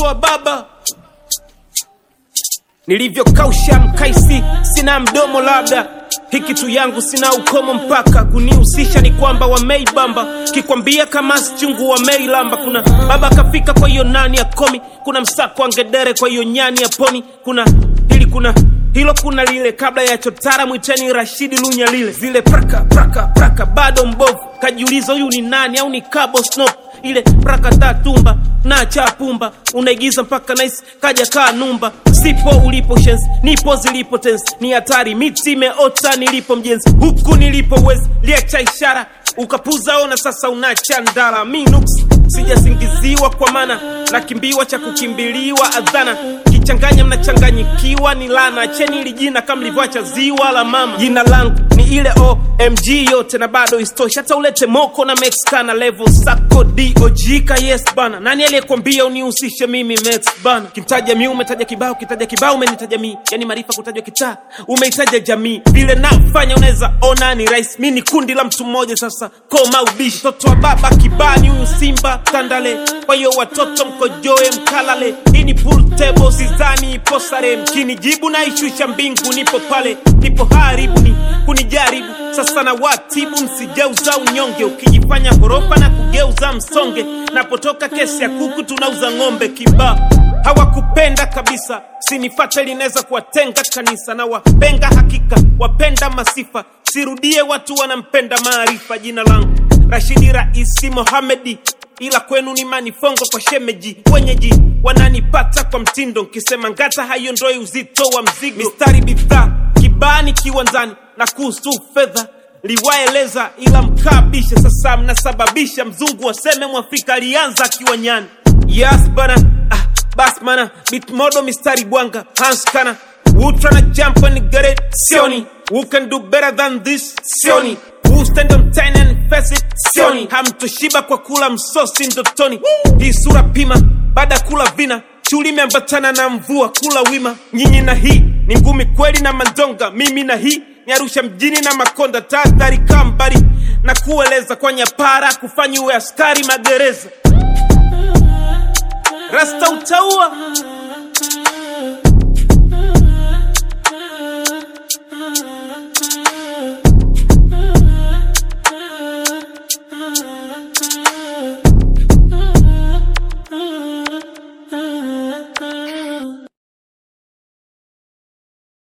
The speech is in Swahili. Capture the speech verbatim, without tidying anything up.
mtoto wa baba. Nilivyo kausha mkaisi, sina mdomo labda. Hiki tu yangu sina ukomo mpaka. Kunihusisha ni kwamba wameibamba. Kikwambia kama sichungu wameilamba. Kuna baba kafika kwa hiyo nani ya komi. Kuna msako angedere kwa hiyo nyani ya poni. Kuna hili kuna hilo kuna lile. Kabla ya chotara mwiteni Rashidi Lunya lile. Zile praka praka praka bado mbovu. Kajiuliza huyu ni nani au ni Kabo Snop. Ile praka tatumba na chapumba. Unaigiza mpaka nice kaja kaa numba. Sipo ulipo shensi, nipo zilipo tensi. Ni hatari miti meota nilipo mjenzi. Huku nilipo wezi, liacha ishara. Ukapuza ona sasa unacha ndala. Mi nuksi, sijasingiziwa kwa mana. Nakimbiwa cha kukimbiliwa adhana. Kichanganya mnachanganyikiwa ni lana. Cheni ili jina kama livyoacha ziwa la mama. Jina langu ni ile O M G yote na bado istoshi. Hata ulete moko na Mexicana level sako D O G ka yes bana. Nani aliyekwambia unihusishe mimi Mex bana? Kimtaja mi umetaja kibao, kitaja kibao umenitaja mi. Yani marifa kutajwa kitaa, umeitaja jamii. Vile nafanya unaweza ona ni rais. Mi ni kundi la mtu mmoja sasa koma ubishi. Toto wa baba kibani huyu simba tandale. Kwa hiyo watoto mkojoe mkalale. Hii ni pool table sizani ipo sare. Mkini jibu na ishusha mbingu nipo pale. Nipo haribu ni kunijaribu. Sasa na watibu msijeuza unyonge. Ukijifanya horofa na kugeuza msonge. Napotoka kesi ya kuku tunauza ngombe kiba. Hawakupenda kabisa. Sinifate lineza kuwatenga kanisa. Na wapenga hakika, wapenda masifa. Sirudie watu wanampenda maarifa. Jina langu Rashidi Raisi Mohamedi. Ila kwenu ni manifongo kwa shemeji. Wenyeji wananipata kwa mtindo. Nkisema ngata hayo ndoi uzito wa mzigo. Mistari bidhaa kibani kiwanzani. Na kuhusu fedha liwaeleza ila mkabisha. Sasa mnasababisha mzungu waseme Mwafrika alianza kiwanyani. Yes bana, ah, bas mana. Beat modo mistari bwanga, Hans Kana. Who tryna jump and get it? Sioni. Who can do better than this? Sioni. Who stand on ten and face it? Sioni. Hamtoshiba kwa kula msosi ndotoni. Hii sura pima, baada kula vina. Chuli meambatana na mvua kula wima. Nyinyi na hii, ni ngumi kweli na mandonga. Mimi na hii, ni Arusha mjini na Makonda. Tadhari kambari, na kueleza kwa nyapara. Kufanyi uwe askari magereza. Rasta utaua